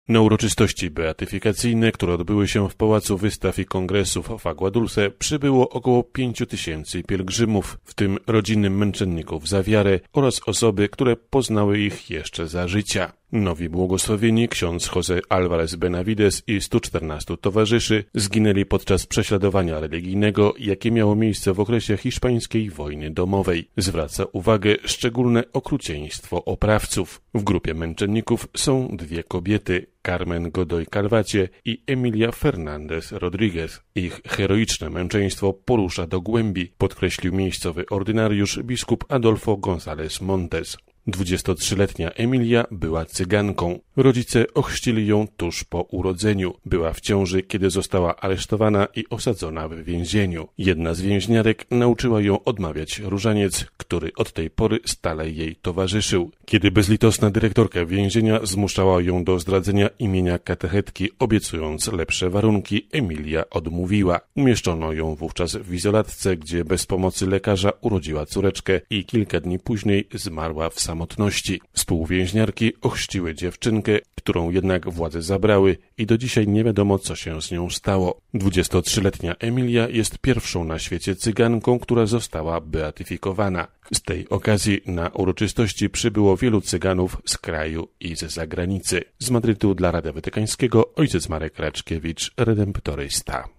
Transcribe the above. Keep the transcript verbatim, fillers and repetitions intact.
Na uroczystości beatyfikacyjne, które odbyły się w Pałacu Wystaw i Kongresów w Agua Dulce, przybyło około pięciu tysięcy pielgrzymów, w tym rodziny męczenników za wiarę oraz osoby, które poznały ich jeszcze za życia. Nowi błogosławieni ksiądz José Álvarez Benavides i stu czternastu towarzyszy zginęli podczas prześladowania religijnego, jakie miało miejsce w okresie hiszpańskiej wojny domowej. Zwraca uwagę szczególne okrucieństwo oprawców. W grupie męczenników są dwie kobiety, Carmen Godoy Calvache i Emilia Fernández Rodríguez. Ich heroiczne męczeństwo porusza do głębi, podkreślił miejscowy ordynariusz biskup Adolfo González Montes. dwudziestotrzyletnia Emilia była cyganką. Rodzice ochrzcili ją tuż po urodzeniu. Była w ciąży, kiedy została aresztowana i osadzona w więzieniu. Jedna z więźniarek nauczyła ją odmawiać różaniec, który od tej pory stale jej towarzyszył. Kiedy bezlitosna dyrektorka więzienia zmuszała ją do zdradzenia imienia katechetki, obiecując lepsze warunki, Emilia odmówiła. Umieszczono ją wówczas w izolatce, gdzie bez pomocy lekarza urodziła córeczkę i kilka dni później zmarła w samotności. Współwięźniarki ochrzciły dziewczynkę, którą jednak władze zabrały i do dzisiaj nie wiadomo, co się z nią stało. dwudziestotrzyletnia Emilia jest pierwszą na świecie cyganką, która została beatyfikowana. Z tej okazji na uroczystości przybyło wielu cyganów z kraju i z zagranicy. Z Madrytu dla Radia Watykańskiego ojciec Marek Raczkiewicz, redemptorysta.